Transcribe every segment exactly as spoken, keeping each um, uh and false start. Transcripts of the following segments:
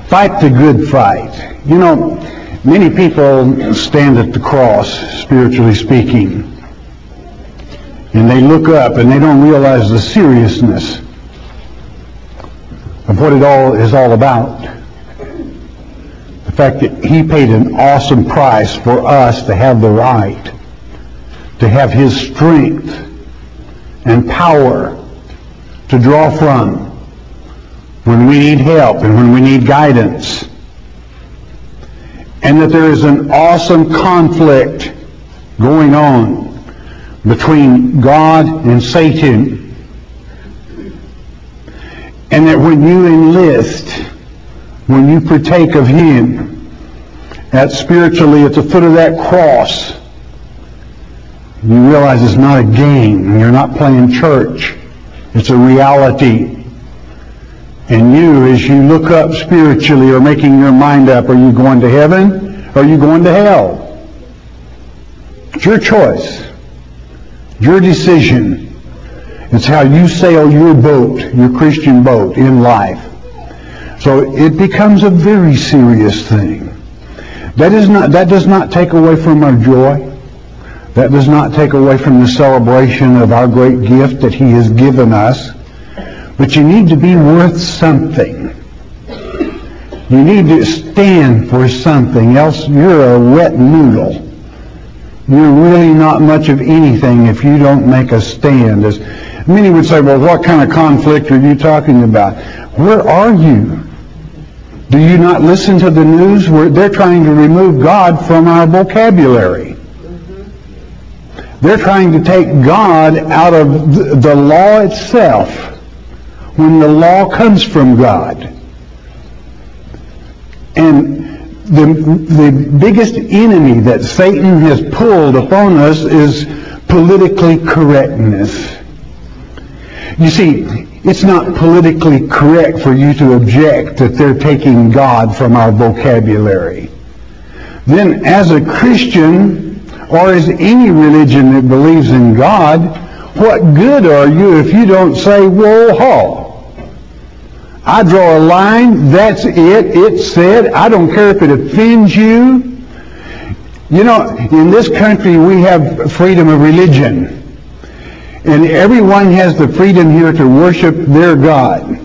Fight the good fight. You know, many people stand at the cross, spiritually speaking, and they look up and they don't realize the seriousness of what it all is all about. The fact that He paid an awesome price for us to have the right, to have His strength and power to draw from when we need help and when we need guidance. And that there is an awesome conflict going on between God and Satan. And that when you enlist, when you partake of Him, at spiritually at the foot of that cross, you realize it's not a game. You're not playing church. It's a reality. And you, as you look up spiritually, are making your mind up. Are you going to heaven? Or are you going to hell? It's your choice. Your decision. It's how you sail your boat, your Christian boat in life. So it becomes a very serious thing. That is not, that does not take away from our joy. That does not take away from the celebration of our great gift that He has given us. But you need to be worth something. You need to stand for something, else you're a wet noodle. You're really not much of anything if you don't make a stand. As many would say, well, what kind of conflict are you talking about? Where are you? Do you not listen to the news? Where they're trying to remove God from our vocabulary. They're trying to take God out of the law itself, when the law comes from God. And the, the biggest enemy that Satan has pulled upon us is politically correctness. You see, it's not politically correct for you to object that they're taking God from our vocabulary. Then as a Christian, or as any religion that believes in God, what good are you if you don't say, whoa, ho? I draw a line, that's it, it's said. I don't care if it offends you. You know, in this country we have freedom of religion. And everyone has the freedom here to worship their God.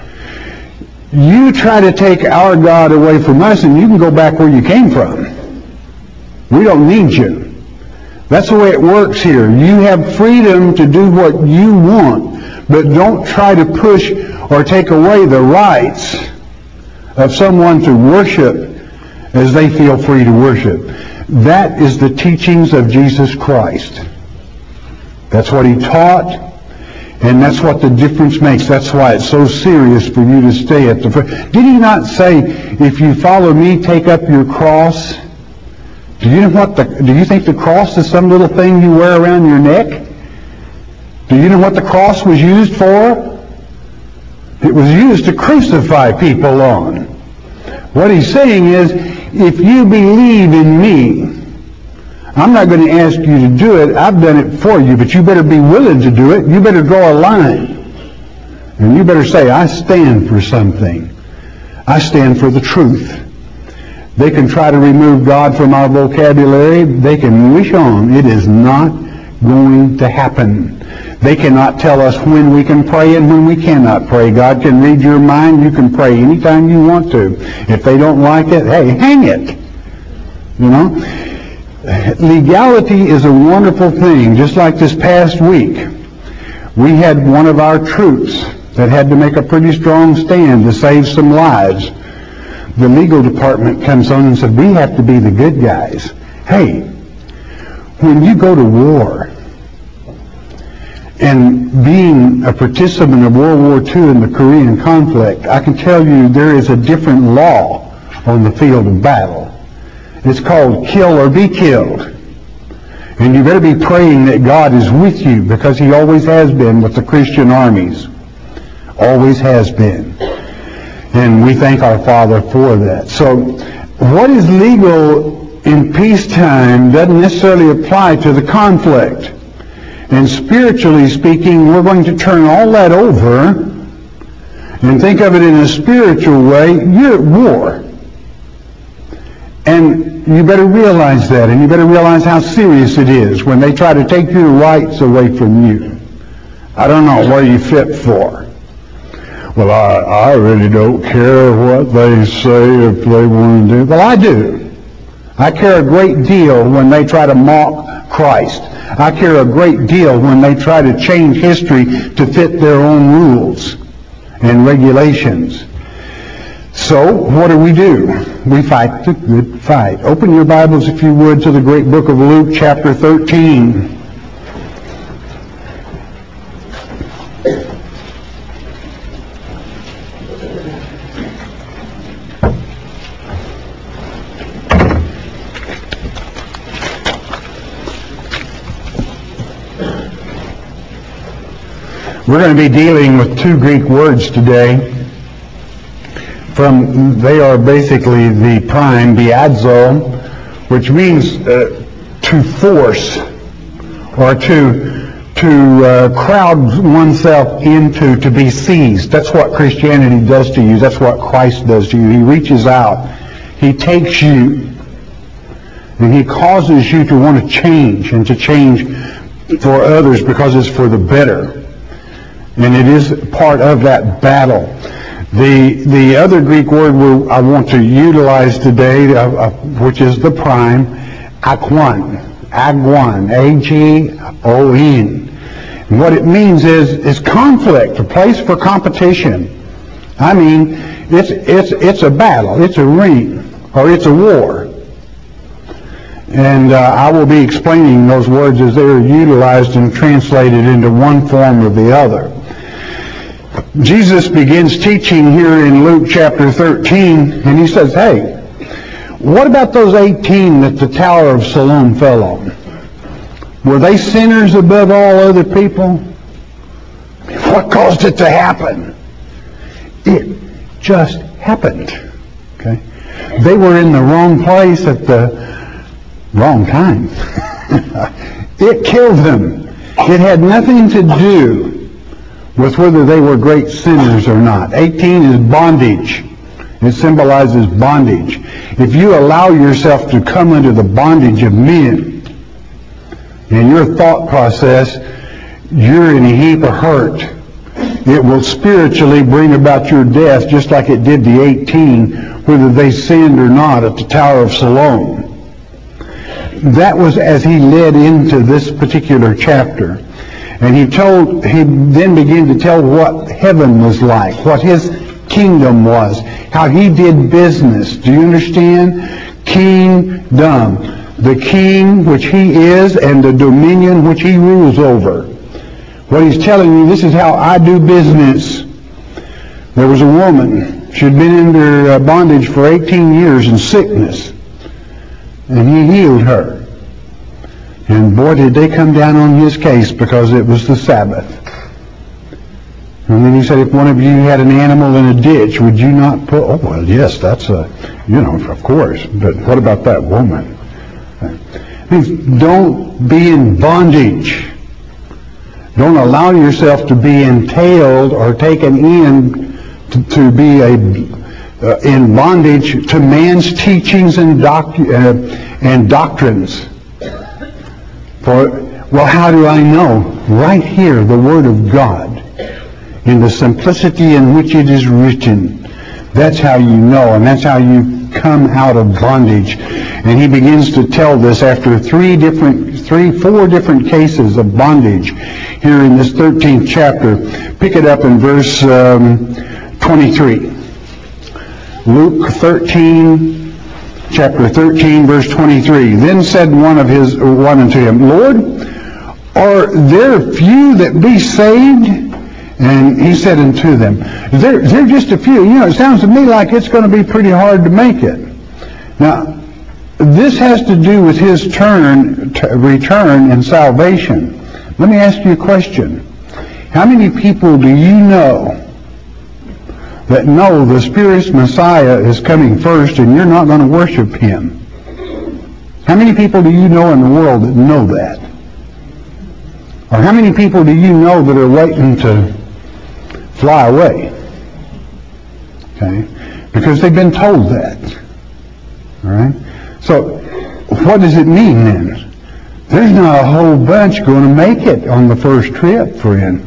You try to take our God away from us and you can go back where you came from. We don't need you. That's the way it works here. You have freedom to do what you want, but don't try to push or take away the rights of someone to worship as they feel free to worship. That is the teachings of Jesus Christ. That's what He taught, and that's what the difference makes. That's why it's so serious for you to stay at the front. Did He not say, if you follow me, take up your cross? Do you know what the, do you think the cross is some little thing you wear around your neck? Do you know what the cross was used for? It was used to crucify people on. What He's saying is, if you believe in me, I'm not going to ask you to do it. I've done it for you, but you better be willing to do it. You better draw a line. And you better say, I stand for something. I stand for the truth. They can try to remove God from our vocabulary. They can wish on. It is not going to happen. They cannot tell us when we can pray and when we cannot pray. God can read your mind. You can pray anytime you want to. If they don't like it, hey, hang it. You know? Legality is a wonderful thing. Just like this past week, we had one of our troops that had to make a pretty strong stand to save some lives. The legal department comes on and said, we have to be the good guys. Hey, when you go to war, and being a participant of World War Two in the Korean conflict, I can tell you there is a different law on the field of battle. It's called kill or be killed. And you better be praying that God is with you, because He always has been with the Christian armies. Always has been. And we thank our Father for that. So what is legal in peacetime doesn't necessarily apply to the conflict. And spiritually speaking, we're going to turn all that over and think of it in a spiritual way, you're at war. And you better realize that, and you better realize how serious it is when they try to take your rights away from you. I don't know what are you fit for. Well, I, I really don't care what they say if they want to do. Well, I do. I care a great deal when they try to mock Christ. I care a great deal when they try to change history to fit their own rules and regulations. So, what do we do? We fight the good fight. Open your Bibles, if you would, to the great book of Luke, chapter thirteen. We're going to be dealing with two Greek words today. From they are basically the prime, biadzo, which means uh, to force or to to uh, crowd oneself into, to be seized. That's what Christianity does to you. That's what Christ does to you. He reaches out. He takes you and he causes you to want to change and to change for others because it's for the better. And it is part of that battle. The the other Greek word we, I want to utilize today, uh, uh, which is the prime, aguon, aguon, A G O N. And what it means is is conflict, a place for competition. I mean, it's it's it's a battle, it's a ring, or it's a war. And uh, I will be explaining those words as they are utilized and translated into one form or the other. Jesus begins teaching here in Luke chapter thirteen, and he says, hey, what about those eighteen that the Tower of Siloam fell on? Were they sinners above all other people? What caused it to happen? It just happened. Okay? They were in the wrong place at the wrong time. It killed them. It had nothing to do with whether they were great sinners or not. eighteen is bondage. It symbolizes bondage. If you allow yourself to come under the bondage of men in your thought process, you're in a heap of hurt. It will spiritually bring about your death just like it did the eighteen, whether they sinned or not at the Tower of Siloam. That was as he led into this particular chapter. And he told, he then began to tell what heaven was like, what his kingdom was, how he did business. Do you understand? Kingdom. The king which he is and the dominion which he rules over. What he's telling you, this is how I do business. There was a woman. She had been under bondage for eighteen years in sickness. And he healed her. And boy, did they come down on his case because it was the Sabbath. And then he said, if one of you had an animal in a ditch, would you not put... Oh, well, yes, that's a... You know, of course. But what about that woman? It means don't be in bondage. Don't allow yourself to be entailed or taken in to, to be a uh, in bondage to man's teachings and, doc, uh, and doctrines. For, well, how do I know? Right here, the Word of God, in the simplicity in which it is written. That's how you know, and that's how you come out of bondage. And he begins to tell this after three different, three, four different cases of bondage here in this thirteenth chapter. Pick it up in verse um, twenty-three. Luke thirteen, chapter thirteen, verse twenty-three. Then said one of his, one unto him, Lord, are there few that be saved? And he said unto them, there, there just a few. You know, it sounds to me like it's going to be pretty hard to make it. Now, this has to do with his turn, t- return and salvation. Let me ask you a question. How many people do you know that know the Spirit's Messiah is coming first and you're not going to worship him? How many people do you know in the world that know that? Or how many people do you know that are waiting to fly away? Okay? Because they've been told that. All right? So, what does it mean then? There's not a whole bunch going to make it on the first trip, friend.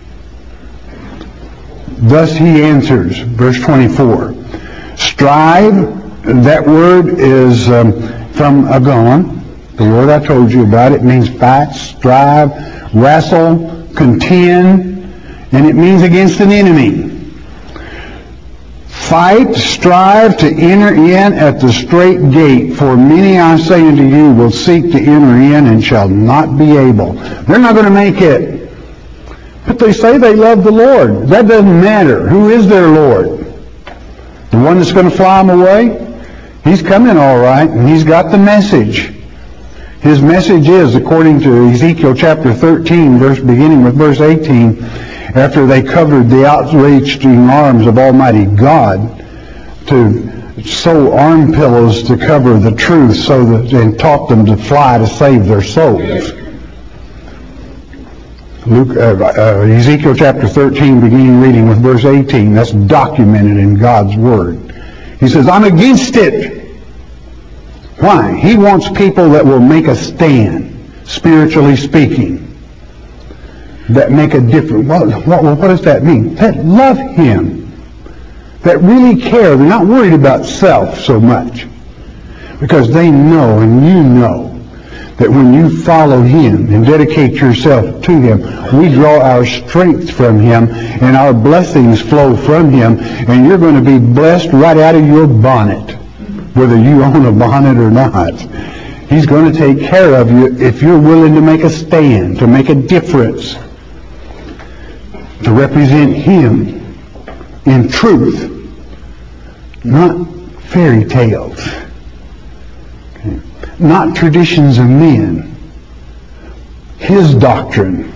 Thus he answers, verse twenty-four. Strive, that word is um, from agon. The word I told you about, it means fight, strive, wrestle, contend, and it means against an enemy. Fight, strive to enter in at the straight gate, for many, I say unto you, will seek to enter in and shall not be able. They're not going to make it. But they say they love the Lord. That doesn't matter. Who is their Lord? The one that's going to fly them away? He's coming all right, and he's got the message. His message is, according to Ezekiel chapter thirteen, verse beginning with verse eighteen, after they covered the outreaching arms of Almighty God to sew arm pillows to cover the truth, so that and taught them to fly to save their souls. Luke, uh, uh, Ezekiel chapter thirteen, beginning reading with verse eighteen. That's documented in God's Word. He says, I'm against it. Why? He wants people that will make a stand, spiritually speaking, that make a difference. What, what, what does that mean? That love Him, that really care. They're not worried about self so much, because they know, and you know, that when you follow Him and dedicate yourself to Him, we draw our strength from Him, and our blessings flow from Him, and you're going to be blessed right out of your bonnet, whether you own a bonnet or not. He's going to take care of you if you're willing to make a stand, to make a difference, to represent Him in truth, not fairy tales. Okay. Not traditions of men. His doctrine.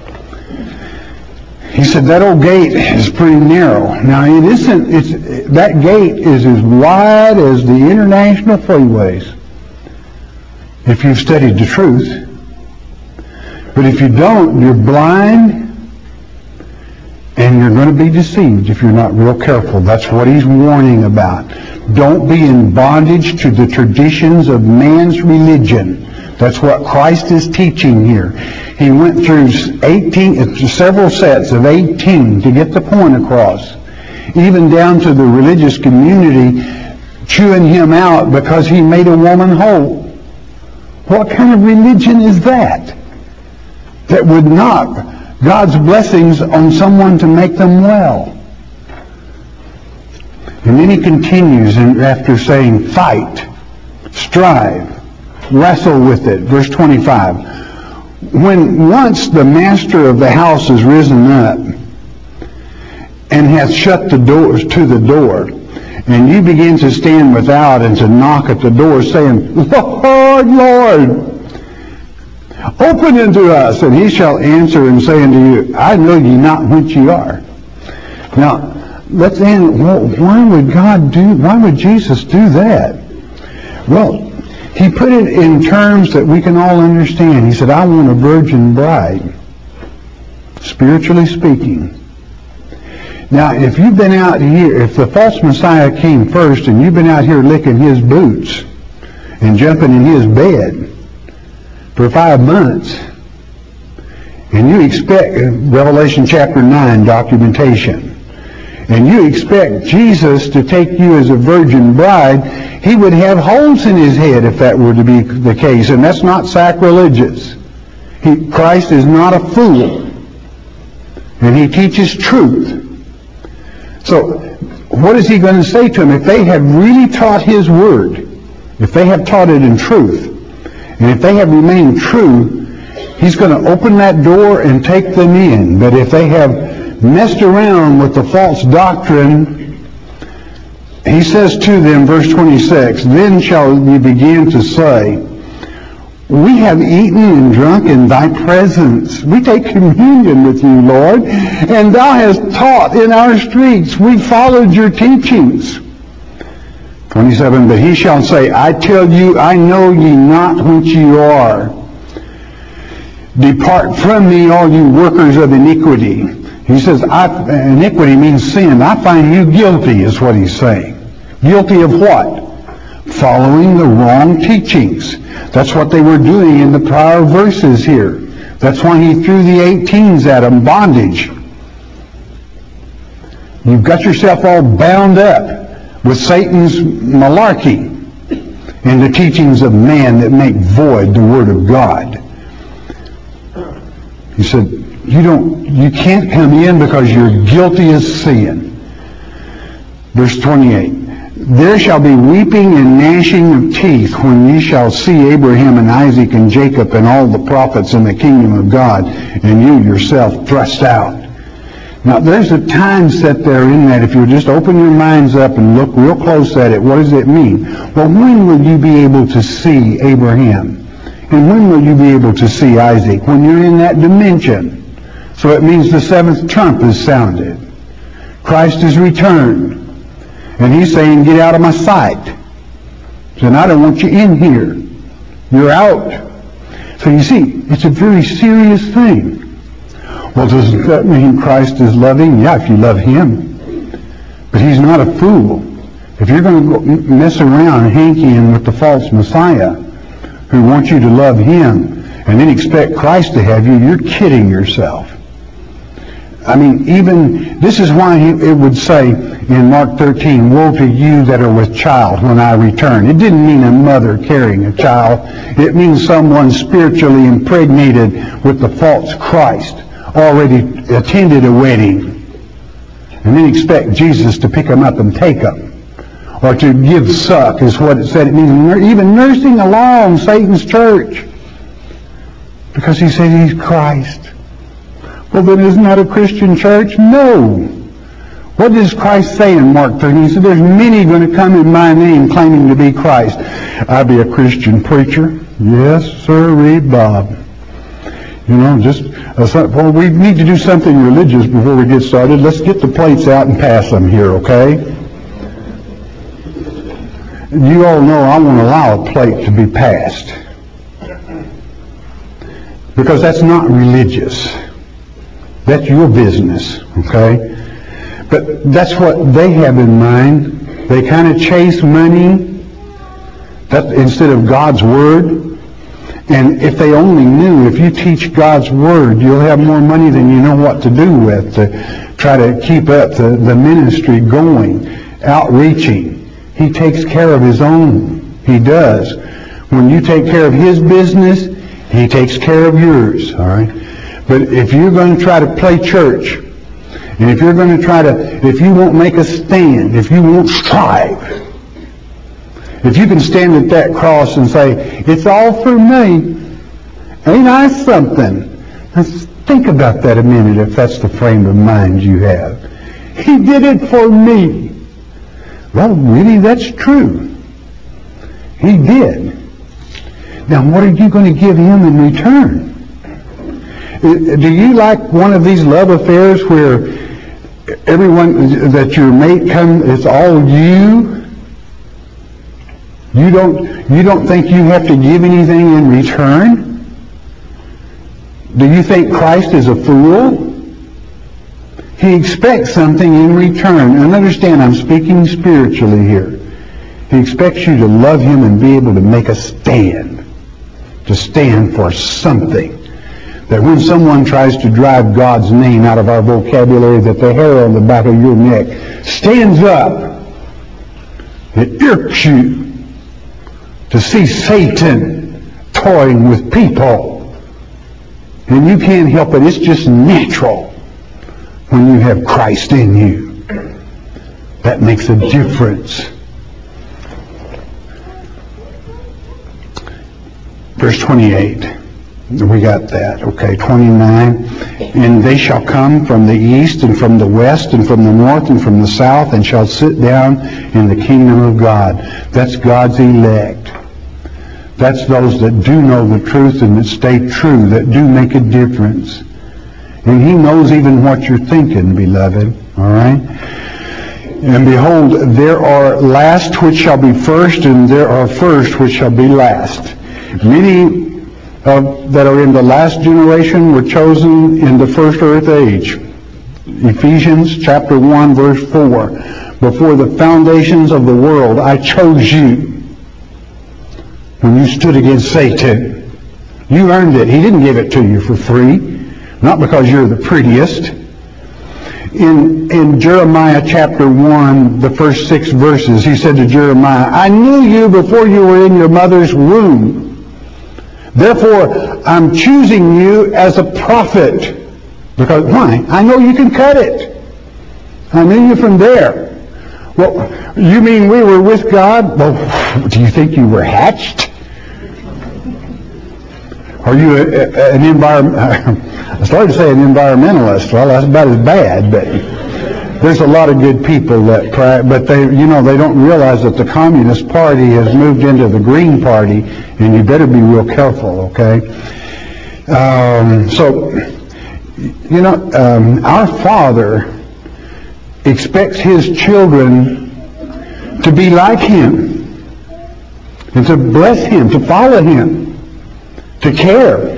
He said that old gate is pretty narrow. Now it isn't. It's that gate is as wide as the international freeways, if you've studied the truth. But if you don't, you're blind, and you're going to be deceived if you're not real careful. That's what he's warning about. Don't be in bondage to the traditions of man's religion. That's what Christ is teaching here. He went through eighteen, several sets of eighteen to get the point across. Even down to the religious community chewing him out because he made a woman whole. What kind of religion is that? That would knock God's blessings on someone to make them well. And then he continues after saying, fight, strive, wrestle with it. Verse twenty-five. When once the master of the house is risen up and hath shut the doors to the door, and you begin to stand without and to knock at the door, saying, Lord, Lord, open unto us. And he shall answer and say unto you, I know ye not whence ye are. Now, let's end. Well, why would God do, why would Jesus do that? Well, he put it in terms that we can all understand. He said, I want a virgin bride, spiritually speaking. Now, if you've been out here, if the false Messiah came first and you've been out here licking his boots and jumping in his bed for five months, and you expect, Revelation chapter nine documentation, and you expect Jesus to take you as a virgin bride, he would have holes in his head if that were to be the case, and that's not sacrilegious. He, Christ is not a fool, and he teaches truth. So, what is he going to say to them? If they have really taught his word, if they have taught it in truth, and if they have remained true, he's going to open that door and take them in. But if they have messed around with the false doctrine, he says to them, verse twenty-six, then shall ye begin to say, we have eaten and drunk in thy presence. We take communion with you, Lord, and thou hast taught in our streets. We followed your teachings. twenty-seven, but he shall say, I tell you, I know ye not whence you are. Depart from me, all you workers of iniquity. He says, I, iniquity means sin. I find you guilty, is what he's saying. Guilty of what? Following the wrong teachings. That's what they were doing in the prior verses here. That's why he threw the eighteens at them, bondage. You've got yourself all bound up with Satan's malarkey and the teachings of man that make void the Word of God. He said, you don't, you can't come in because you're guilty of sin. Verse twenty-eight. There shall be weeping and gnashing of teeth when ye shall see Abraham and Isaac and Jacob and all the prophets in the kingdom of God, and you yourself thrust out. Now, there's a time set there in that. If you just open your minds up and look real close at it, what does it mean? Well, when will you be able to see Abraham? And when will you be able to see Isaac? When you're in that dimension. So it means the seventh trump is sounded. Christ is returned. And he's saying, get out of my sight. He said, I don't want you in here. You're out. So you see, it's a very serious thing. Well, does that mean Christ is loving? Yeah, if you love him. But he's not a fool. If you're going to mess around hankying with the false Messiah who wants you to love him and then expect Christ to have you, you're kidding yourself. I mean, even, this is why he, it would say in Mark thirteen, woe to you that are with child when I return. It didn't mean a mother carrying a child. It means someone spiritually impregnated with the false Christ, already attended a wedding, and then expect Jesus to pick them up and take them. Or to give suck is what it said. It means even nursing along Satan's church. Because he said he's Christ. Well, then isn't that a Christian church? No. What does Christ say in Mark thirteen? He said, there's many going to come in my name claiming to be Christ. I be a Christian preacher. Yes, sir, read Bob. You know, just, uh, well, we need to do something religious before we get started. Let's get the plates out and pass them here, okay? You all know I won't allow a plate to be passed. Because that's not religious. That's your business, okay? But that's what they have in mind. They kind of chase money that, instead of God's Word. And if they only knew, if you teach God's Word, you'll have more money than you know what to do with to try to keep up the, the ministry going, outreaching. He takes care of his own. He does. When you take care of his business, he takes care of yours, all right? But if you're going to try to play church, and if you're going to try to, if you won't make a stand, if you won't strive, if you can stand at that cross and say, it's all for me, ain't I something? Let's think about that a minute if that's the frame of mind you have. He did it for me. Well, really, that's true. He did. Now, what are you going to give him in return? Do you like one of these love affairs where everyone that your mate comes, it's all you? You don't, you don't think you have to give anything in return? Do you think Christ is a fool? He expects something in return. And understand, I'm speaking spiritually here. He expects you to love him and be able to make a stand. To stand for something. That when someone tries to drive God's name out of our vocabulary, that the hair on the back of your neck stands up. It irks you to see Satan toying with people. And you can't help it. It's just natural when you have Christ in you. That makes a difference. Verse twenty-eight. We got that. Okay, twenty-nine. And they shall come from the east and from the west and from the north and from the south and shall sit down in the kingdom of God. That's God's elect. That's those that do know the truth and that stay true, that do make a difference. And he knows even what you're thinking, beloved. All right? And behold, there are last which shall be first, and there are first which shall be last. Many of that are in the last generation were chosen in the first earth age. Ephesians chapter one, verse four. Before the foundations of the world, I chose you. When you stood against Satan, you earned it. He didn't give it to you for free. Not because you're the prettiest. In, in Jeremiah chapter one, the first six verses, he said to Jeremiah, I knew you before you were in your mother's womb. Therefore, I'm choosing you as a prophet. Because, why? I know you can cut it. I knew you from there. Well, you mean we were with God? Well, do you think you were hatched? Are you a, a, an environment? I started to say an environmentalist. Well, that's about as bad, but there's a lot of good people that try, but they, you know, they don't realize that the Communist Party has moved into the Green Party, and you better be real careful, okay? Um, so, you know, um, our Father expects His children to be like Him, and to bless Him, to follow Him, to care.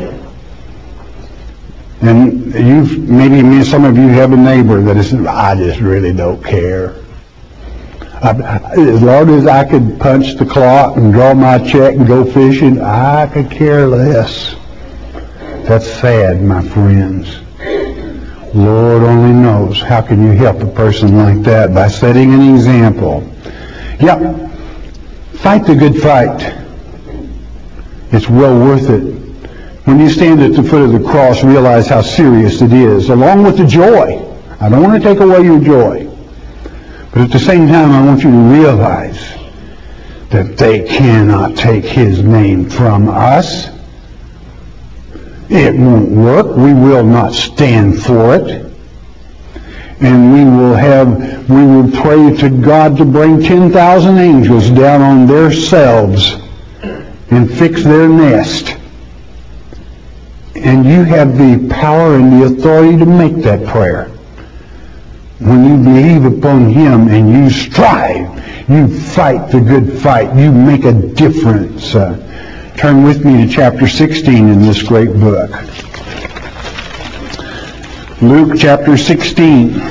And you've, maybe some of you have a neighbor that is, I just really don't care. I, as long as I could punch the clock and draw my check and go fishing, I could care less. That's sad, my friends. Lord only knows. How can you help a person like that? By setting an example. Yeah, fight the good fight. It's well worth it. When you stand at the foot of the cross, realize how serious it is, along with the joy. I don't want to take away your joy. But at the same time, I want you to realize that they cannot take His name from us. It won't work. We will not stand for it. And we will have, we will pray to God to bring ten thousand angels down on their selves and fix their nest. And you have the power and the authority to make that prayer. When you believe upon Him and you strive, you fight the good fight, you make a difference. Uh, turn with me to chapter sixteen in this great book. Luke chapter sixteen.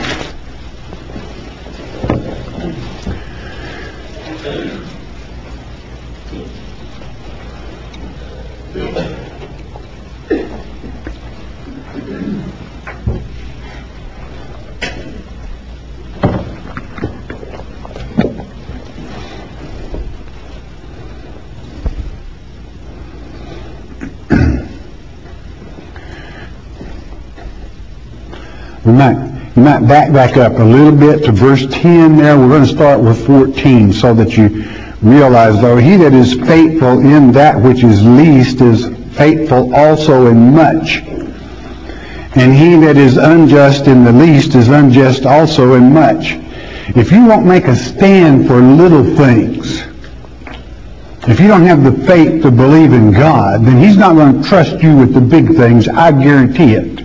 You might, you might back back up a little bit to verse ten there. We're going to start with fourteen so that you realize, though, he that is faithful in that which is least is faithful also in much. And he that is unjust in the least is unjust also in much. If you won't make a stand for little things, if you don't have the faith to believe in God, then He's not going to trust you with the big things. I guarantee it.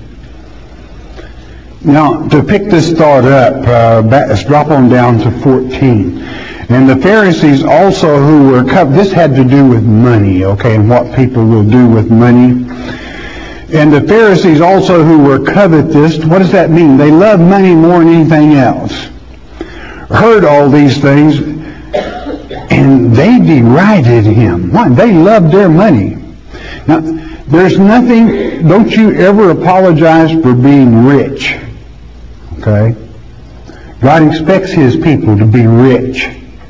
Now, to pick this thought up, uh, back, let's drop on down to fourteen. And the Pharisees also who were, co- this had to do with money, okay, and what people will do with money. And the Pharisees also who were covetous, what does that mean? They love money more than anything else. Heard all these things, and they derided Him. Why? They loved their money. Now, there's nothing, don't you ever apologize for being rich. Okay? God expects His people to be rich.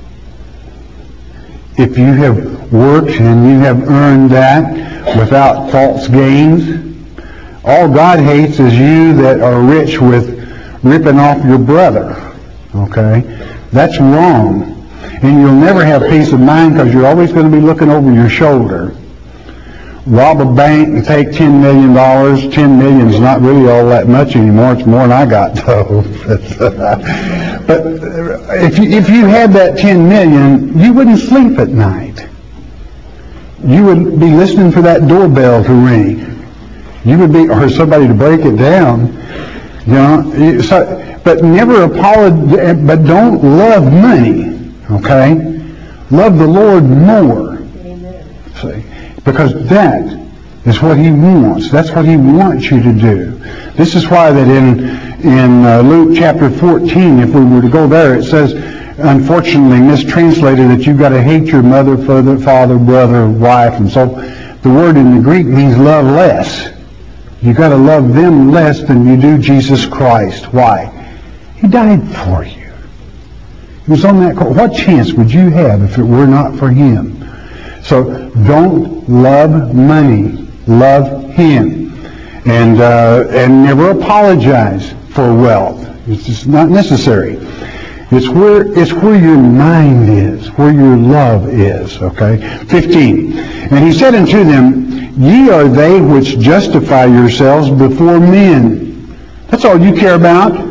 If you have worked and you have earned that without false gains, all God hates is you that are rich with ripping off your brother. Okay? That's wrong. And you'll never have peace of mind because you're always going to be looking over your shoulder. Rob a bank and take ten million dollars. ten million is not really all that much anymore. It's more than I got, though. But if you, if you had that ten million, you wouldn't sleep at night. You would be listening for that doorbell to ring. You would be, or somebody to break it down. You know, so, but never apologize, but don't love money, okay? Love the Lord more. Amen. See? Because that is what He wants. That's what He wants you to do. This is why that in in uh, Luke chapter fourteen, if we were to go there, it says, unfortunately mistranslated, that you've got to hate your mother, father, father, brother, wife, and so the word in the Greek means love less. You've got to love them less than you do Jesus Christ. Why? He died for you. He was on that cross. What chance would you have if it were not for Him? So don't love money. Love Him. And uh, and never apologize for wealth. It's just not necessary. It's where it's where your mind is, where your love is. Okay? fifteen. And He said unto them, Ye are they which justify yourselves before men. That's all you care about.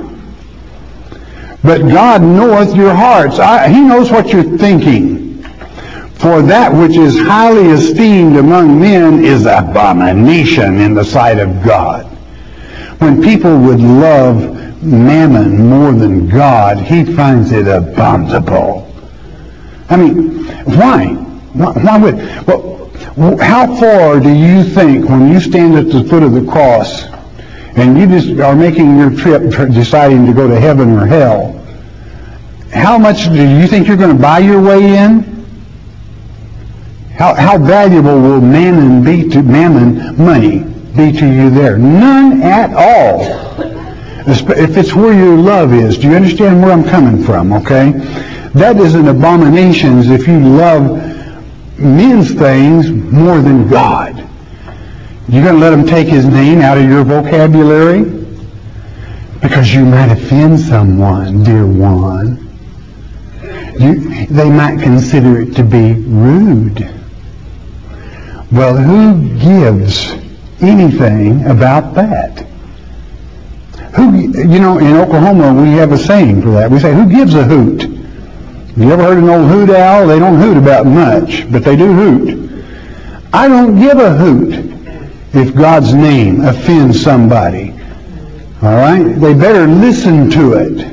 But God knoweth your hearts. I, he knows what you're thinking. For that which is highly esteemed among men is abomination in the sight of God. When people would love mammon more than God, He finds it abominable. I mean, why? Why, why would... Well, how far do you think, when you stand at the foot of the cross and you just are making your trip deciding to go to heaven or hell, how much do you think you're going to buy your way in? How, how valuable will mammon be to mammon money be to you there? None at all. If it's where your love is. Do you understand where I'm coming from? Okay, that is an abomination if you love men's things more than God. You're going to let Him take His name out of your vocabulary? Because you might offend someone, dear one. You, they might consider it to be rude. Well, who gives anything about that? Who, you know, in Oklahoma we have a saying for that. We say, who gives a hoot? You ever heard an old hoot owl? They don't hoot about much, but they do hoot. I don't give a hoot if God's name offends somebody. All right? They better listen to it.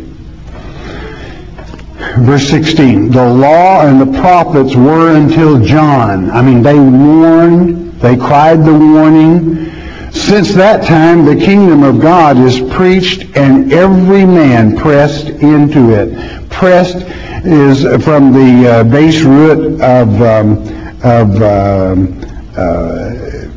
Verse sixteen, the law and the prophets were until John. I mean, they warned, they cried the warning. Since that time, the kingdom of God is preached, and every man pressed into it. Pressed is from the uh, base root of um, of um, uh,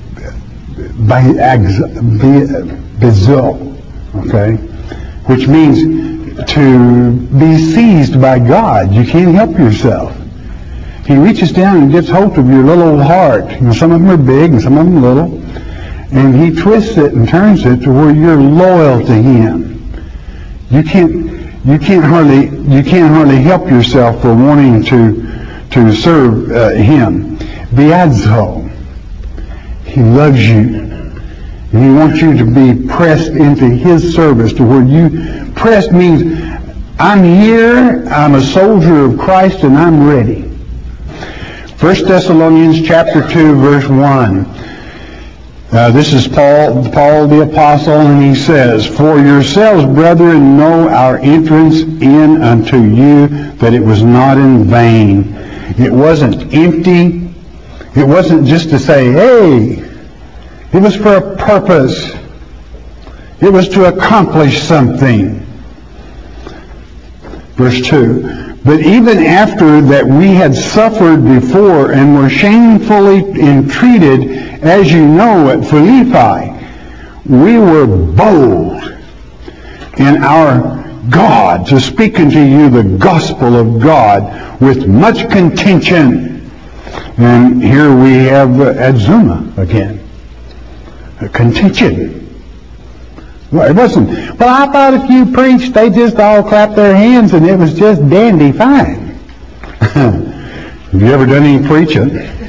bizo, okay, which means to be seized by God. You can't help yourself. He reaches down and gets hold of your little old heart. You know, some of them are big and some of them little. And He twists it and turns it to where you're loyal to Him. You can't you can't hardly you can't hardly help yourself for wanting to to serve uh, Him. Biadzo. He loves you. And He wants you to be pressed into His service to where you... Pressed means, I'm here, I'm a soldier of Christ, and I'm ready. First Thessalonians chapter two, verse one. Uh, this is Paul, Paul the Apostle, and he says, For yourselves, brethren, know our entrance in unto you, that it was not in vain. It wasn't empty. It wasn't just to say, hey... It was for a purpose. It was to accomplish something. Verse two. But even after that we had suffered before and were shamefully entreated, as you know, at Philippi, we were bold in our God to speak unto you the gospel of God with much contention. And here we have Adzuma again. A contention. Well, it wasn't, well, I thought if you preached, they just all clapped their hands and it was just dandy fine. Have you ever done any preaching?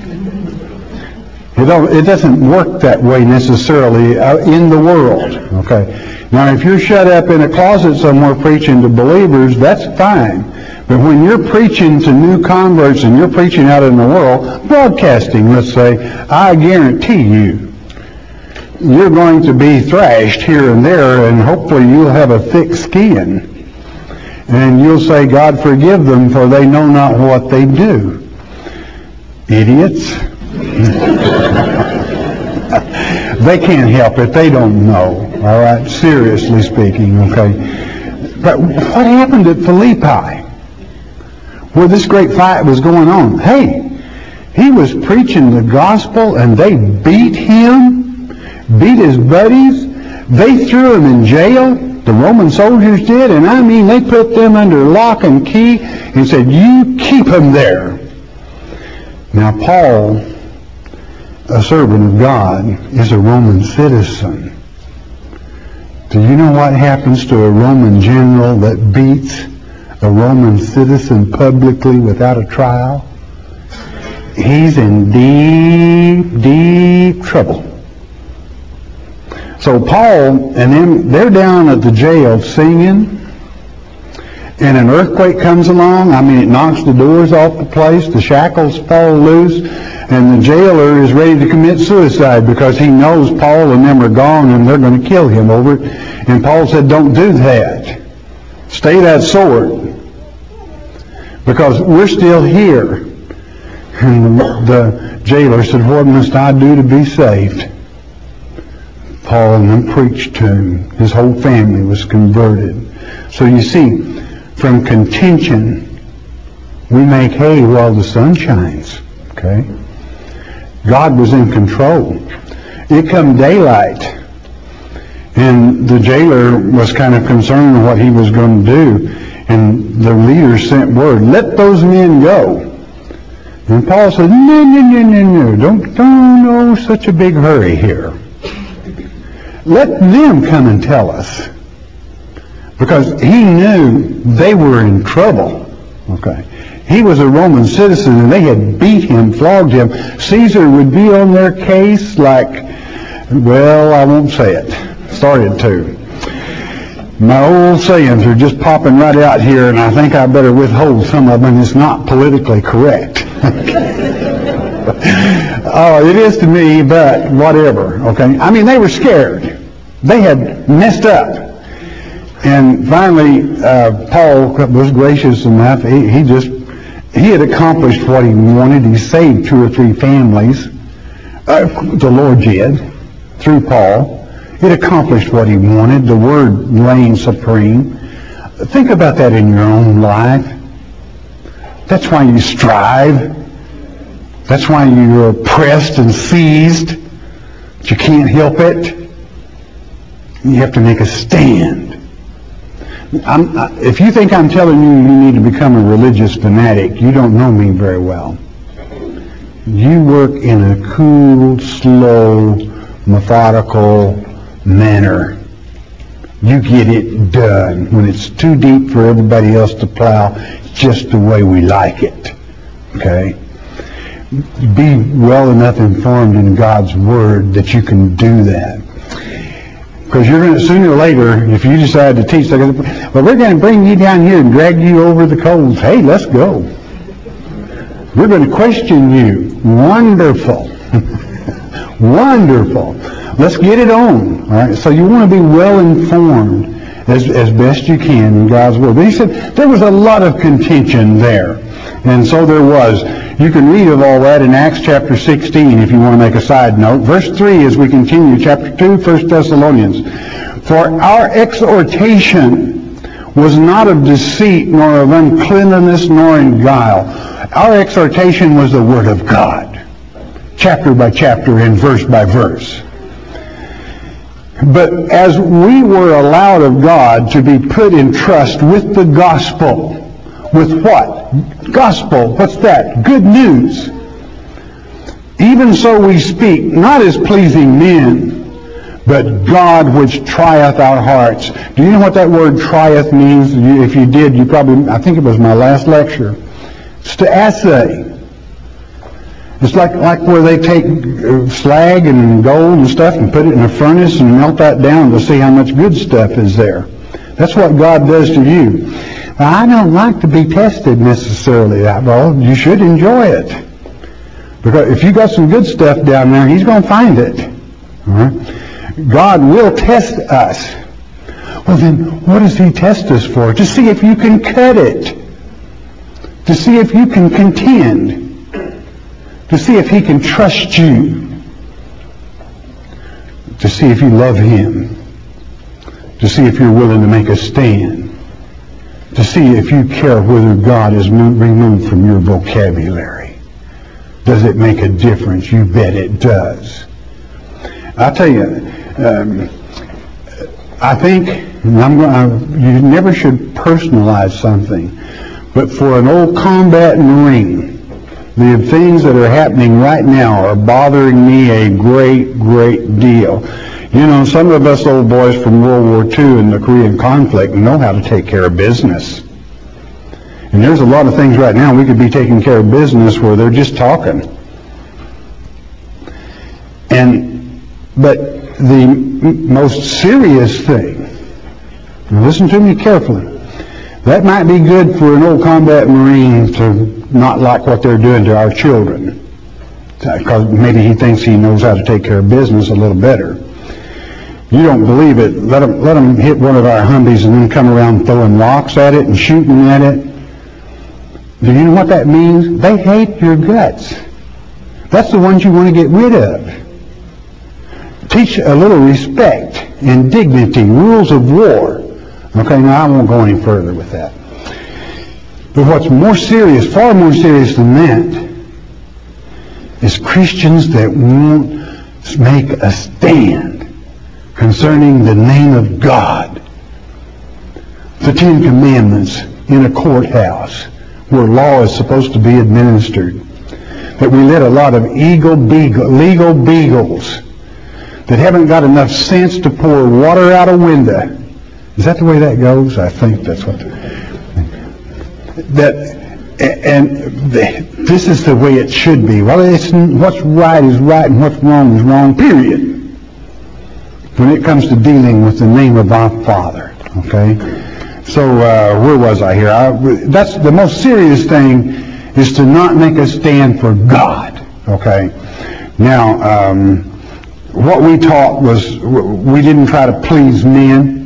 It, don't, it doesn't work that way necessarily uh, in the world. Okay. Now, if you're shut up in a closet somewhere preaching to believers, that's fine. But when you're preaching to new converts and you're preaching out in the world, broadcasting, let's say, I guarantee you, you're going to be thrashed here and there, and hopefully you'll have a thick skin. And you'll say, God forgive them, for they know not what they do. Idiots. They can't help it. They don't know. All right? Seriously speaking, okay? But what happened at Philippi, where this great fight was going on? Hey, he was preaching the gospel and they beat him, beat his buddies. They threw him in jail. The Roman soldiers did, and I mean, they put them under lock and key and said, you keep them there. Now, Paul, a servant of God, is a Roman citizen. Do you know what happens to a Roman general that beats a Roman citizen publicly without a trial? He's in deep, deep trouble. So Paul and them, they're down at the jail singing, and an earthquake comes along. I mean, it knocks the doors off the place, the shackles fall loose, and the jailer is ready to commit suicide because he knows Paul and them are gone and they're going to kill him over it. And Paul said, don't do that. Stay that sword, because we're still here. And the jailer said, what must I do to be saved? Paul and them preached to him. His whole family was converted. So you see, from contention, we make hay while the sun shines. Okay? God was in control. It come daylight, and the jailer was kind of concerned with what he was going to do, and the leader sent word, let those men go. And Paul said, no, no, no, no, no, don't, don't no such a big hurry here. Let them come and tell us. Because he knew they were in trouble. Okay. He was a Roman citizen and they had beat him, flogged him. Caesar would be on their case like, well, I won't say it. Started to. My old sayings are just popping right out here, and I think I better withhold some of them. It's not politically correct. Oh, it is to me, but whatever. Okay. I mean, they were scared. They had messed up. And finally, uh, Paul was gracious enough. He, he just, he had accomplished what he wanted. He saved two or three families. Uh, the Lord did, through Paul. He had accomplished what he wanted. The Word reigned supreme. Think about that in your own life. That's why you strive. That's why you're oppressed and seized. But you can't help it. You have to make a stand. I'm, I, if you think I'm telling you you need to become a religious fanatic, you don't know me very well. You work in a cool, slow, methodical manner. You get it done. When it's too deep for everybody else to plow, just the way we like it. Okay? Be well enough informed in God's Word that you can do that. Because you're going to, sooner or later, if you decide to teach, they're going to, well, we're going to bring you down here and drag you over the coals. Hey, let's go. We're going to question you. Wonderful. Wonderful. Let's get it on. All right. So you want to be well informed as, as best you can in God's Word. But he said there was a lot of contention there. And so there was. You can read of all that in Acts chapter sixteen if you want to make a side note. Verse three as we continue, chapter two, First Thessalonians. For our exhortation was not of deceit, nor of uncleanness, nor in guile. Our exhortation was the Word of God, chapter by chapter and verse by verse. But as we were allowed of God to be put in trust with the gospel, with what? Gospel. What's that? Good news. Even so we speak, not as pleasing men, but God which trieth our hearts. Do you know what that word trieth means? If you did, you probably, I think it was my last lecture. It's to assay. It's like, like where they take slag and gold and stuff and put it in a furnace and melt that down to see how much good stuff is there. That's what God does to you. Now, I don't like to be tested necessarily that well. You should enjoy it. Because if you got some good stuff down there, He's going to find it. All right? God will test us. Well, then, what does He test us for? To see if you can cut it. To see if you can contend. To see if He can trust you. to see if you love Him, to see if you're willing to make a stand, to see if you care whether God is removed from your vocabulary. Does it make a difference? You bet it does. I tell you, um, I think, and I'm going, you never should personalize something, but for an old combat Marine, the things that are happening right now are bothering me a great, great deal. You know, some of us old boys from World War Two and the Korean conflict know how to take care of business. And there's a lot of things right now we could be taking care of business where they're just talking. And, but the m- most serious thing, now listen to me carefully, that might be good for an old combat Marine to not like what they're doing to our children, because maybe he thinks he knows how to take care of business a little better. You don't believe it, let them, let them hit one of our Humvees and then come around throwing rocks at it and shooting at it. Do you know what that means? They hate your guts. That's the ones you want to get rid of. Teach a little respect and dignity, rules of war. Okay, now I won't go any further with that. But what's more serious, far more serious than that, is Christians that won't make a stand concerning the name of God. The Ten Commandments in a courthouse where law is supposed to be administered. That we let a lot of eagle beagle, legal beagles that haven't got enough sense to pour water out a window. Is that the way that goes? I think that's what. The, that and the, this is the way it should be. Well, it's, what's right is right and what's wrong is wrong. Period. When it comes to dealing with the name of our Father, okay. So uh, where was I here? I, that's the most serious thing, is to not make a stand for God, okay. Now, um, what we taught was we didn't try to please men.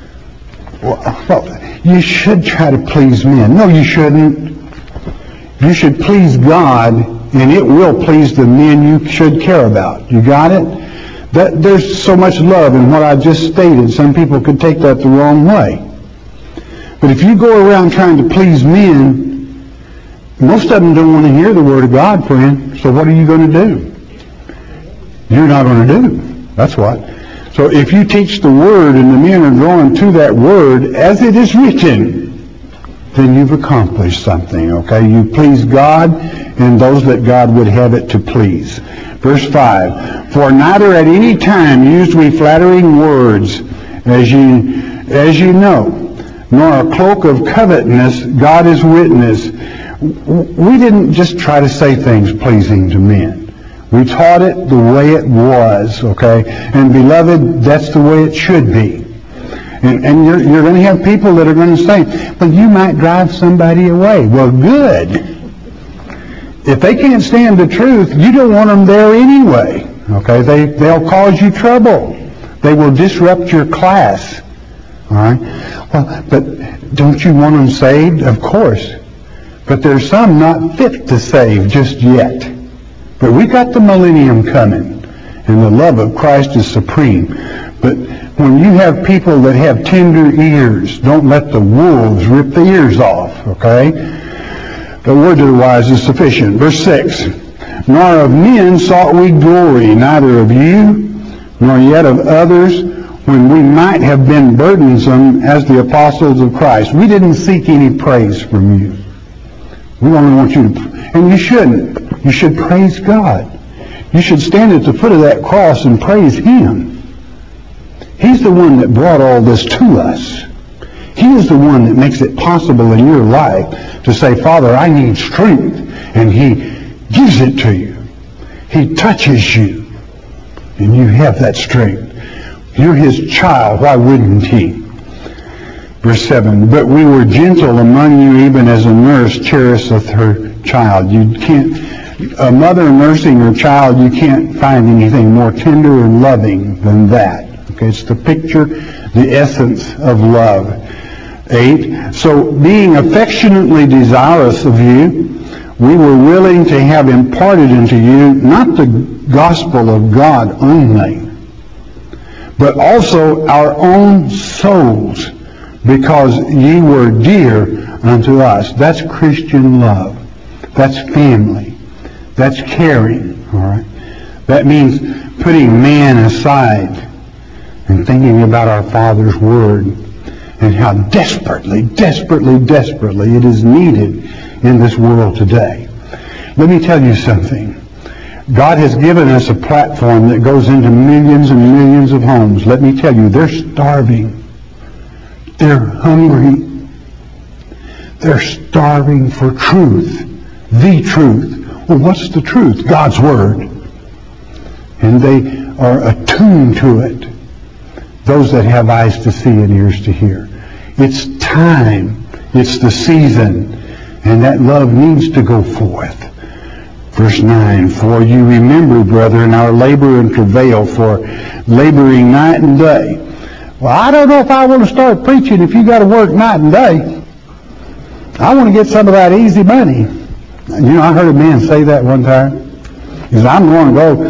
Well, you should try to please men. No, you shouldn't. You should please God, and it will please the men you should care about. You got it? That, there's so much love in what I just stated. Some people could take that the wrong way. But if you go around trying to please men, most of them don't want to hear the Word of God, friend. So what are you going to do? You're not going to do. That's what. So if you teach the Word and the men are drawn to that Word as it is written, then you've accomplished something, okay? You please God and those that God would have it to please. Verse five, for neither at any time used we flattering words, as you, as you know, nor a cloak of covetousness, God is witness. We didn't just try to say things pleasing to men. We taught it the way it was, okay? And beloved, that's the way it should be. And, and you're, you're going to have people that are going to say, but you might drive somebody away. Well, good. If they can't stand the truth, you don't want them there anyway, okay? They, they'll cause you trouble. They will disrupt your class, all right? Well, but don't you want them saved? Of course. But there's some not fit to save just yet. But we got the millennium coming, and the love of Christ is supreme. But when you have people that have tender ears, don't let the wolves rip the ears off, okay? The word of the wise is sufficient. Verse six, nor of men sought we glory, neither of you, nor yet of others, when we might have been burdensome as the apostles of Christ. We didn't seek any praise from you. We only want you to, and you shouldn't. You should praise God. You should stand at the foot of that cross and praise Him. He's the one that brought all this to us. He is the one that makes it possible in your life to say, Father, I need strength. And He gives it to you. He touches you. And you have that strength. You're His child. Why wouldn't He? Verse seven, but we were gentle among you even as a nurse cherisheth her child. You can't, a mother nursing her child, you can't find anything more tender and loving than that. Okay, it's the picture, the essence of love. Eight, so being affectionately desirous of you, we were willing to have imparted into you not the gospel of God only, but also our own souls, because ye were dear unto us. That's Christian love. That's family. That's caring, all right? That means putting man aside and thinking about our Father's Word and how desperately, desperately, desperately it is needed in this world today. Let me tell you something. God has given us a platform that goes into millions and millions of homes. Let me tell you, they're starving. They're hungry. They're starving for truth. The truth. Well, what's the truth? God's Word. And they are attuned to it. Those that have eyes to see and ears to hear. It's time. It's the season. And that love needs to go forth. Verse nine, for you remember, brethren, our labor and travail, for laboring night and day. Well, I don't know if I want to start preaching if you got to work night and day. I want to get some of that easy money. You know, I heard a man say that one time. He said, I'm going to go...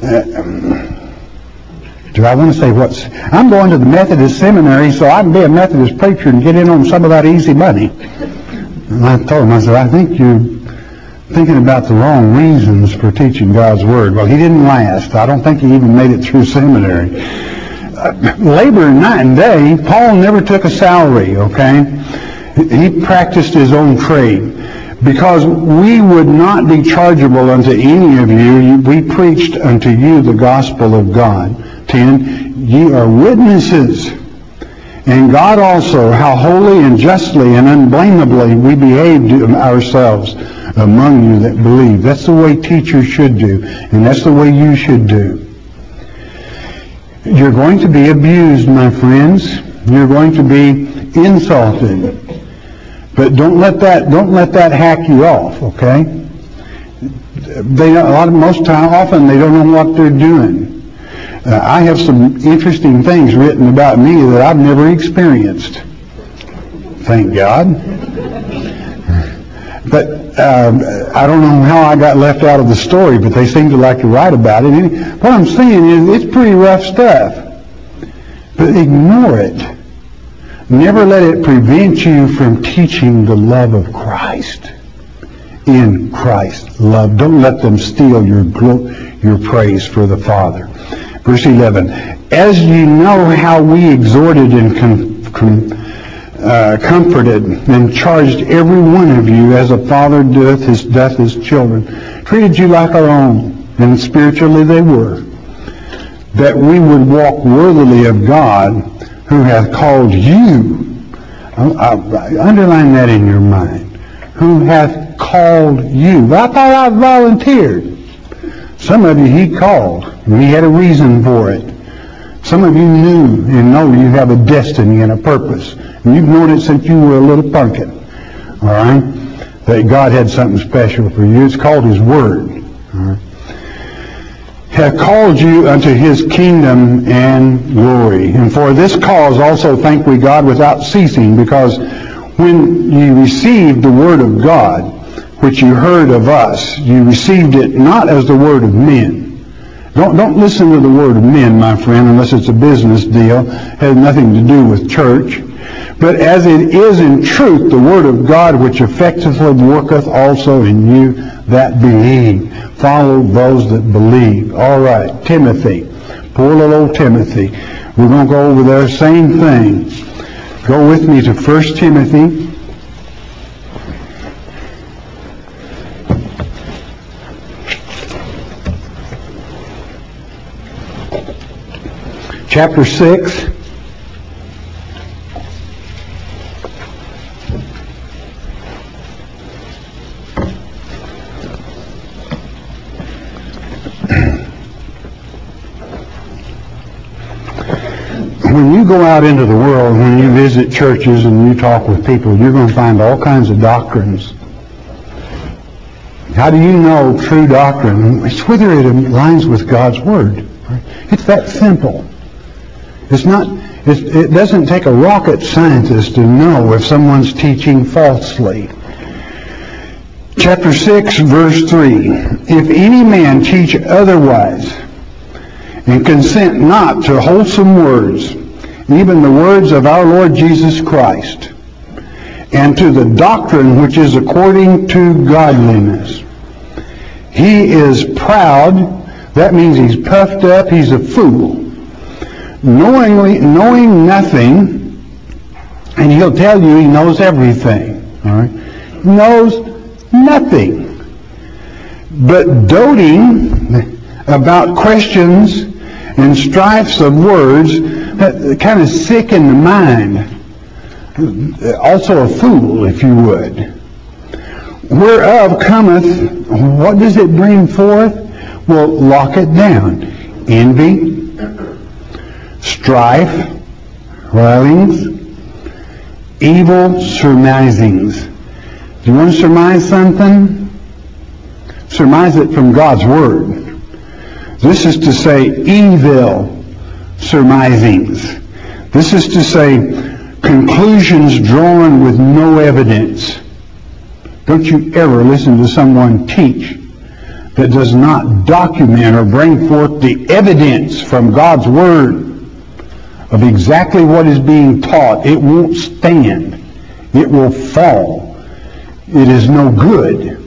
Uh, do I want to say what's... I'm going to the Methodist seminary so I can be a Methodist preacher and get in on some of that easy money. And I told him, I said, I think you're thinking about the wrong reasons for teaching God's Word. Well, he didn't last. I don't think he even made it through seminary. Uh, laboring night and day, Paul never took a salary, okay? He practiced his own trade. Because we would not be chargeable unto any of you, we preached unto you the gospel of God. Ten, ye are witnesses. And God also, how holy and justly and unblameably we behaved ourselves among you that believe. That's the way teachers should do. And that's the way you should do. You're going to be abused, my friends. You're going to be insulted. But don't let that don't let that hack you off, okay? They a lot of most time often they don't know what they're doing. Uh, I have some interesting things written about me that I've never experienced. Thank God. But uh, I don't know how I got left out of the story, but they seem to like to write about it. And what I'm saying is it's pretty rough stuff. But ignore it. Never let it prevent you from teaching the love of Christ. In Christ love. Don't let them steal your glo- your praise for the Father. Verse eleven, as ye know how we exhorted and com- com- uh, comforted and charged every one of you as a father doth his, doth his children, treated you like our own, and spiritually they were, that we would walk worthily of God, who hath called you. I, I, underline that in your mind. Who hath called you. I thought I volunteered. Some of you he called, and he had a reason for it. Some of you knew and know you have a destiny and a purpose. And you've known it since you were a little pumpkin. All right? That God had something special for you. It's called His Word. All right? Have called you unto His kingdom and glory. And for this cause also thank we God without ceasing, because when you received the Word of God, which you heard of us, you received it not as the word of men. Don't, don't listen to the word of men, my friend, unless it's a business deal. It has nothing to do with church. But as it is in truth the word of God, which effectively worketh also in you that believe. Follow those that believe. All right, Timothy. Poor little old Timothy. We're going to go over there, same thing. Go with me to First Timothy. Chapter six. When you go out into the world, when you visit churches and you talk with people, you're going to find all kinds of doctrines. How do you know true doctrine? It's whether it aligns with God's Word. It's that simple. It's not. It's, it doesn't take a rocket scientist to know if someone's teaching falsely. Chapter six, verse three. If any man teach otherwise, and consent not to wholesome words, even the words of our Lord Jesus Christ, and to the doctrine which is according to godliness. He is proud. That means he's puffed up. He's a fool. Knowingly, knowing nothing, and he'll tell you he knows everything. All right, knows nothing, but doting about questions and strifes of words that kind of sicken the mind. Also a fool, if you would. Whereof cometh, what does it bring forth? Well, lock it down. Envy, strife, railings, evil surmisings. Do you want to surmise something? Surmise it from God's Word. This is to say evil surmisings. This is to say conclusions drawn with no evidence. Don't you ever listen to someone teach that does not document or bring forth the evidence from God's Word of exactly what is being taught. It won't stand. It will fall. It is no good.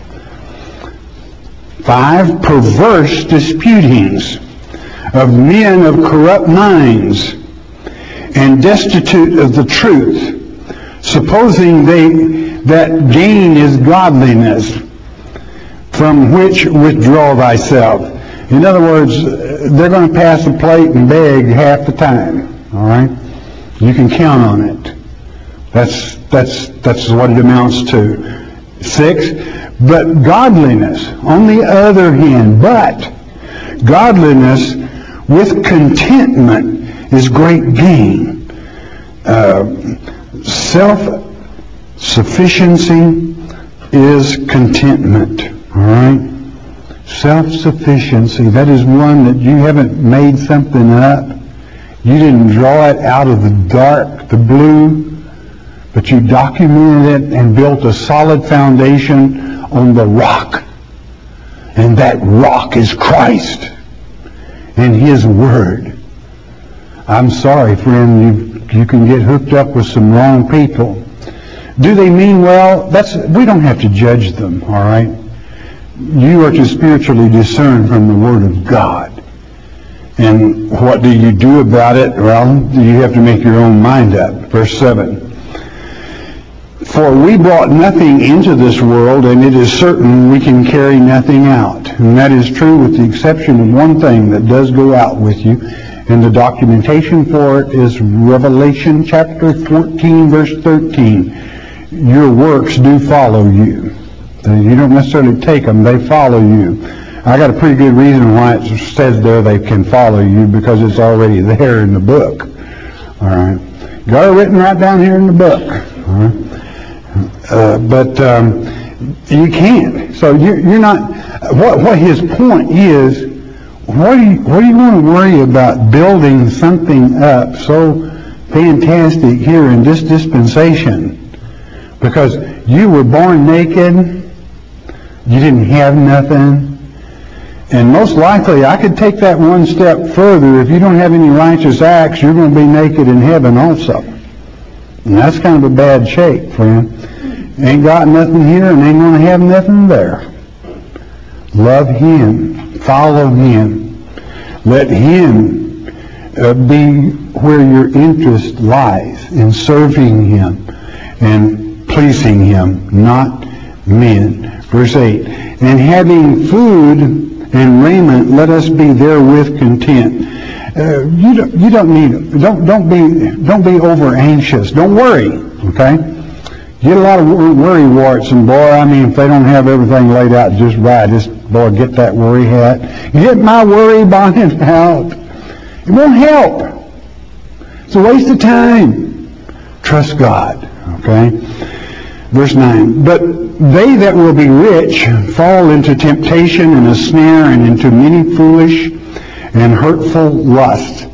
Five, perverse disputings of men of corrupt minds and destitute of the truth, supposing they that gain is godliness, from which withdraw thyself. In other words, they're going to pass the plate and beg half the time. All right, you can count on it. That's that's that's what it amounts to. Six, but godliness, on the other hand, but godliness with contentment is great gain. Uh, self-sufficiency is contentment. All right? Self-sufficiency, that is one that you haven't made something up. You didn't draw it out of the dark, the blue, but you documented it and built a solid foundation on the rock. And that rock is Christ and His Word. I'm sorry, friend, you, you can get hooked up with some wrong people. Do they mean well? That's we don't have to judge them, all right? You are to spiritually discern from the Word of God. And what do you do about it? Well, you have to make your own mind up. Verse seven. For we brought nothing into this world, and it is certain we can carry nothing out. And that is true with the exception of one thing that does go out with you. And the documentation for it is Revelation chapter fourteen, verse thirteen. Your works do follow you. You don't necessarily take them, they follow you. I got a pretty good reason why it says there they can follow you, because it's already there in the book. All right. Got it written right down here in the book. All right. Uh, but um, you can't. So you're, you're not. What what his point is, what do you what do you want to worry about building something up so fantastic here in this dispensation? Because you were born naked. You didn't have nothing. And most likely, I could take that one step further. If you don't have any righteous acts, you're going to be naked in heaven also. And that's kind of a bad shape, friend. Ain't got nothing here and ain't going to have nothing there. Love Him. Follow Him. Let Him uh, be where your interest lies, in serving Him and pleasing Him, not men. Verse eight, and having food and raiment, let us be therewith content. Uh, you don't, you don't need, don't, don't be, don't be over anxious. Don't worry, okay? Get a lot of worry warts, and boy, I mean, if they don't have everything laid out just right, just, boy, get that worry hat. Get my worry bonnet out. It won't help. It's a waste of time. Trust God, okay? Verse nine, but they that will be rich fall into temptation and a snare and into many foolish and hurtful lusts,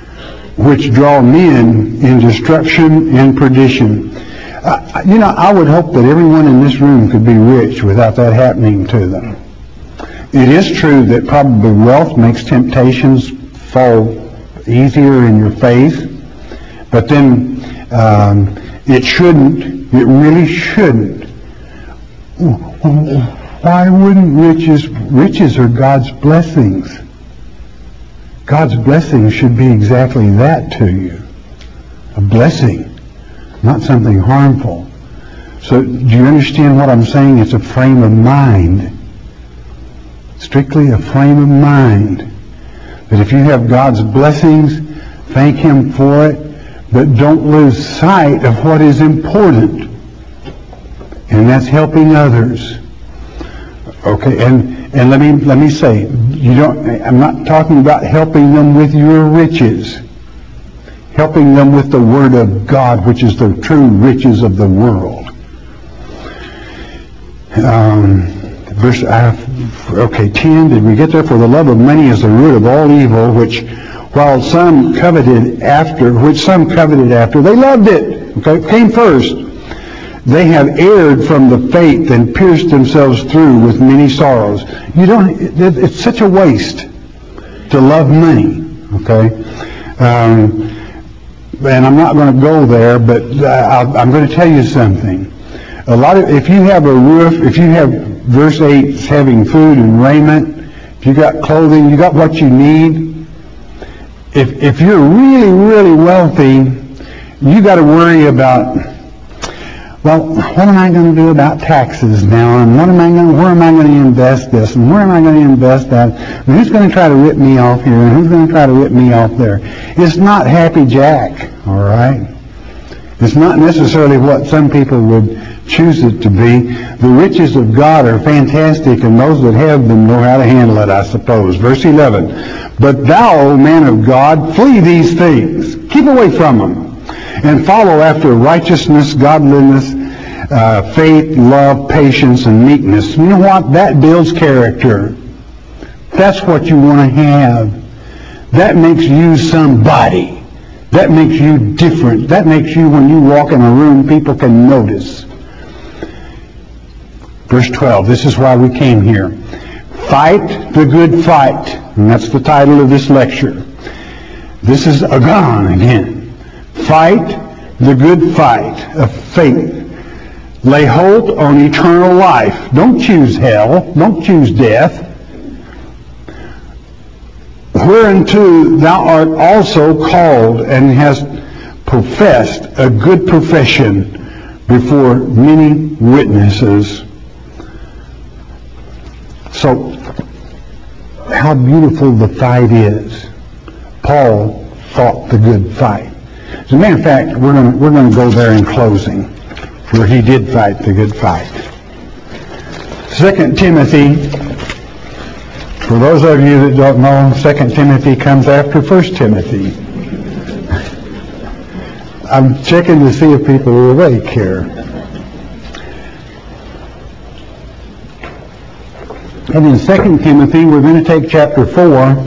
which draw men in destruction and perdition. Uh, you know, I would hope that everyone in this room could be rich without that happening to them. It is true that probably wealth makes temptations fall easier in your faith. But then um, it shouldn't, it really shouldn't. Why wouldn't riches, riches are God's blessings. God's blessings should be exactly that to you. A blessing, not something harmful. So do you understand what I'm saying? It's a frame of mind. Strictly a frame of mind. That if you have God's blessings, thank Him for it, but don't lose sight of what is important. And that's helping others. Okay, and, and let me let me say, you don't I'm not talking about helping them with your riches. Helping them with the Word of God, which is the true riches of the world. Um, verse, uh, okay, ten, did we get there? For the love of money is the root of all evil, which while some coveted after, which some coveted after, they loved it. Okay, it came first. They have erred from the faith and pierced themselves through with many sorrows. You don't, it, it's such a waste to love money. Okay? Um, and I'm not going to go there, but uh, I'm going to tell you something. A lot of, if you have a roof, if you have, verse eight, having food and raiment, if you got clothing, you got what you need. If, if you're really, really wealthy, you got to worry about, well, what am I going to do about taxes now? And what am I going? Where am I going to invest this? And where am I going to invest that? And who's going to try to rip me off here? And who's going to try to rip me off there? It's not Happy Jack, all right? It's not necessarily what some people would choose it to be. The riches of God are fantastic, and those that have them know how to handle it, I suppose. Verse eleven. But thou, O man of God, flee these things. Keep away from them. And follow after righteousness, godliness, uh, faith, love, patience, and meekness. You know what? That builds character. That's what you want to have. That makes you somebody. That makes you different. That makes you, when you walk in a room, people can notice. Verse twelve, this is why we came here. Fight the good fight. And that's the title of this lecture. This is Agon again. Fight the good fight of faith. Lay hold on eternal life. Don't choose hell. Don't choose death. Whereunto thou art also called and hast professed a good profession before many witnesses. So, how beautiful the fight is. Paul fought the good fight. As a matter of fact, we're going to, we're going to go there in closing, where he did fight the good fight. Second Timothy, for those of you that don't know, Second Timothy comes after First Timothy. I'm checking to see if people are awake here. And in Second Timothy, we're going to take chapter four,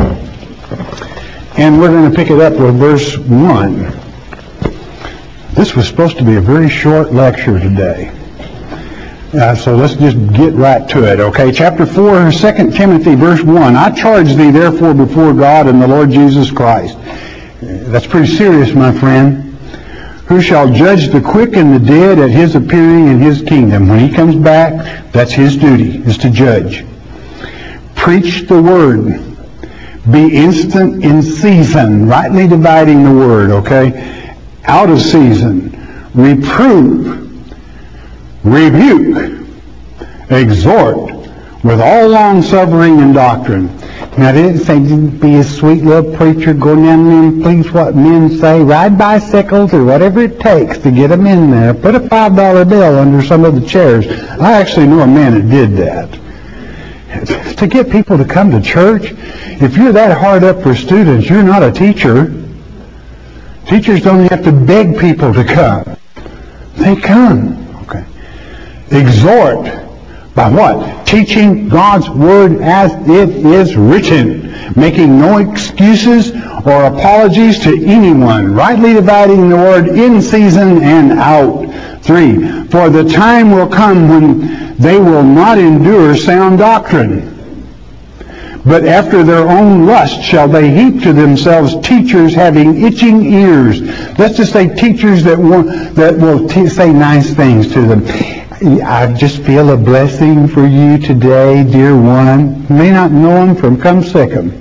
and we're going to pick it up with verse one. This was supposed to be a very short lecture today. Uh, so let's just get right to it, okay? Chapter four, Second Timothy, verse one. I charge thee therefore before God and the Lord Jesus Christ. That's pretty serious, my friend. Who shall judge the quick and the dead at his appearing in his kingdom. When he comes back, that's his duty, is to judge. Preach the word. Be instant in season, rightly dividing the word, okay? Out of season. Reprove, rebuke, exhort, with all long suffering and doctrine. Now, I didn't say be a sweet little preacher, go down there and please what men say, ride bicycles or whatever it takes to get them in there. Put a five dollar bill under some of the chairs. I actually know a man that did that. To get people to come to church, if you're that hard up for students, you're not a teacher. Teachers don't have to beg people to come. They come. Okay. Exhort. By what? Teaching God's Word as it is written. Making no excuses or apologies to anyone. Rightly dividing the Word in season and out. Three. For the time will come when they will not endure sound doctrine, But after their own lust shall they heap to themselves teachers having itching ears. Let's just say teachers that want, that will t- say nice things to them. I just feel a blessing for you today, dear one. You may not know him from come sick him.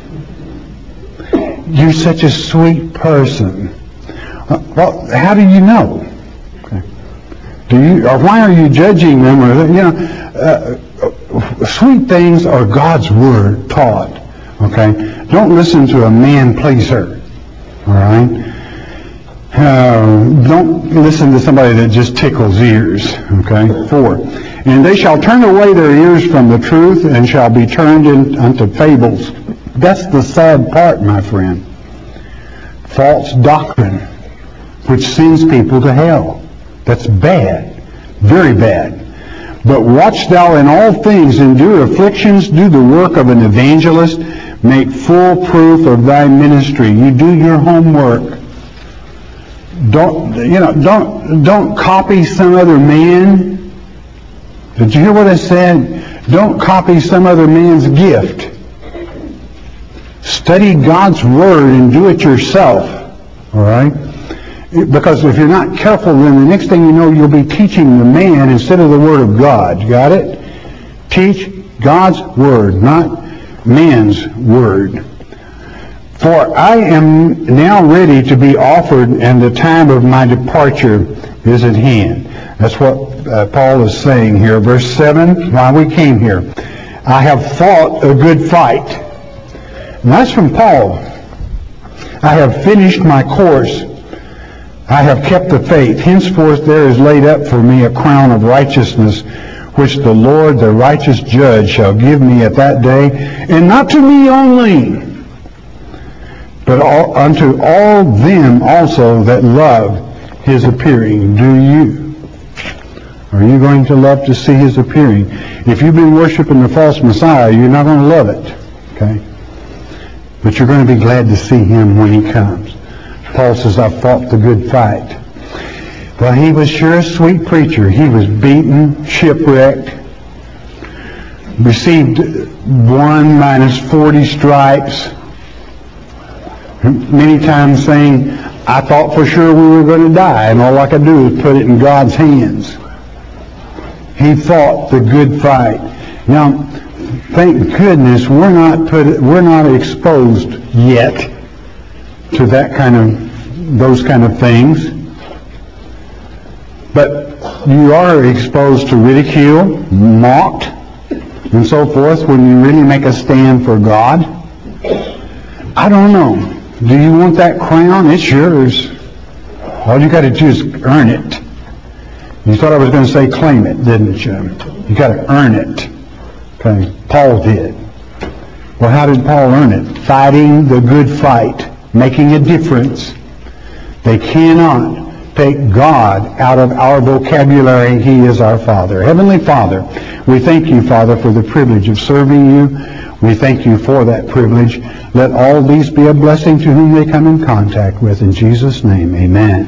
You're such a sweet person. Uh, well, how do you know? Okay. Do you, or why are you judging them? Or you know, uh, sweet things are God's word taught. Okay, don't listen to a man pleaser. All right. Uh, don't listen to somebody that just tickles ears. Okay. Four. And they shall turn away their ears from the truth and shall be turned in, unto fables. That's the sad part, my friend. False doctrine, which sends people to hell. That's bad. Very bad. But watch thou in all things, endure afflictions, do the work of an evangelist, make full proof of thy ministry. You do your homework. Don't, you know, don't, don't copy some other man. Did you hear what I said? Don't copy some other man's gift. Study God's Word and do it yourself. All right? Because if you're not careful, then the next thing you know, you'll be teaching the man instead of the Word of God. You got it? Teach God's Word, not man's Word. For I am now ready to be offered, and the time of my departure is at hand. That's what uh, Paul is saying here. Verse seven, why we came here. I have fought a good fight. And that's from Paul. I have finished my course. I have kept the faith. Henceforth there is laid up for me a crown of righteousness, which the Lord, the righteous judge, shall give me at that day, and not to me only, but all, unto all them also that love his appearing. Do you? Are you going to love to see his appearing? If you've been worshiping the false Messiah, you're not going to love it. Okay? But you're going to be glad to see him when he comes. Paul says, I fought the good fight. Well, he was sure a sweet preacher. He was beaten, shipwrecked, received one minus forty stripes, many times saying, I thought for sure we were going to die, and all I could do is put it in God's hands. He fought the good fight. Now, thank goodness we're not put, we're not exposed yet to that kind of, those kind of things. But you are exposed to ridicule, mocked, and so forth when you really make a stand for God. I don't know. Do you want that crown? It's yours. All you got to do is earn it. You thought I was going to say claim it, didn't you? You got to earn it. Okay. Paul did. Well, how did Paul earn it? Fighting the good fight, making a difference. They cannot take God out of our vocabulary. He is our Father. Heavenly Father, we thank you, Father, for the privilege of serving you. We thank you for that privilege. Let all these be a blessing to whom they come in contact with. In Jesus' name, amen.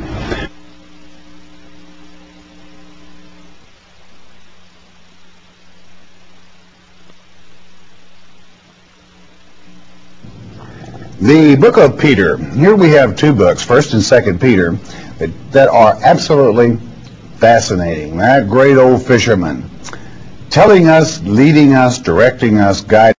The book of Peter. Here we have two books, First and Second Peter, that, that are absolutely fascinating. That great old fisherman telling us, leading us, directing us, guiding